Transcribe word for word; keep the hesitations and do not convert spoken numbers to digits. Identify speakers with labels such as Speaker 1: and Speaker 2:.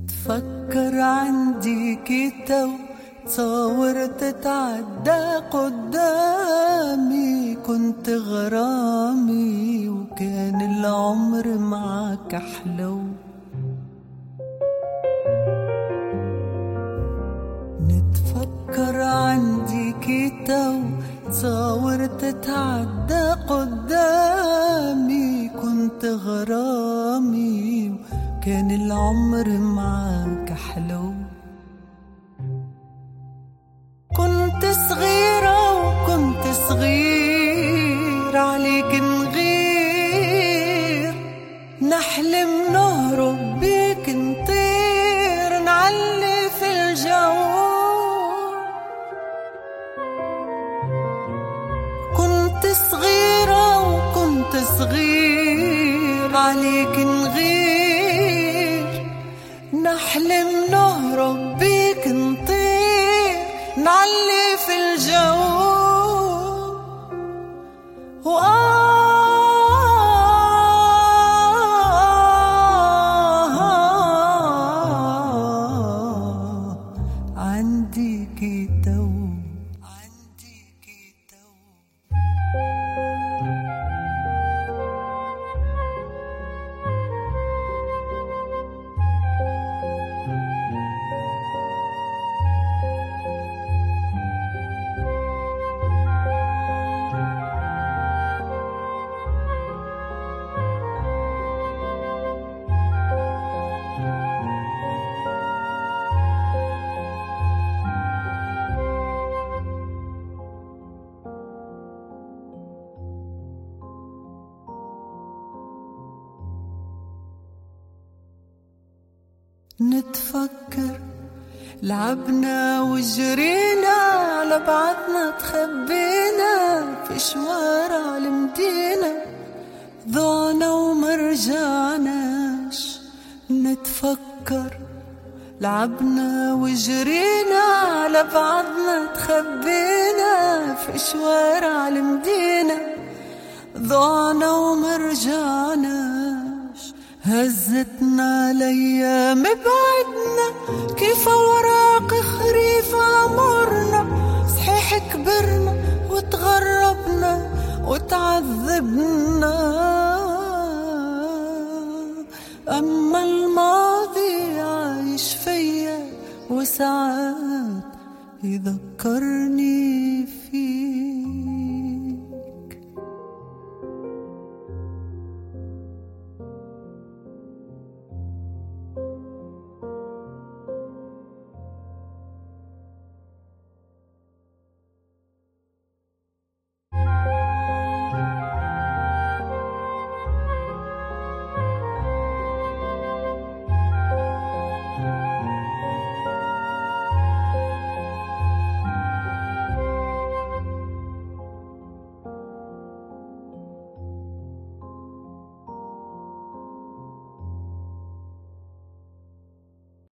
Speaker 1: نتفكر عندي كتو تصورت تتعدى قدامي، كنت غرامي وكان العمر معك حلو. نتفكر عندي كتو تصورت تتعدى قدامي، كنت غرامي وكان العمر معك حلو. كنت صغيرة وكنت صغير عليك نغير، نحلم نهرب بيك نطير نعلي في الجو. كنت صغيرة وكنت صغير عليك نغير، نحلم نهرب بيك نطير نعلي في الجو. وآه عندي كتو عندي كتو. نتفكر لعبنا وجرينا على بعضنا، تخبينا في شوارع المدينة، ضعنا ومرجعناش. نتفكر لعبنا وجرينا على بعضنا، تخبينا في شوارع المدينة، ضعنا ومرجعناش. هزتنا الايام بعدنا كيف وراق خريف عمرنا، صحيح كبرنا وتغربنا وتعذبنا، اما الماضي عايش فيا وساعات يذكرني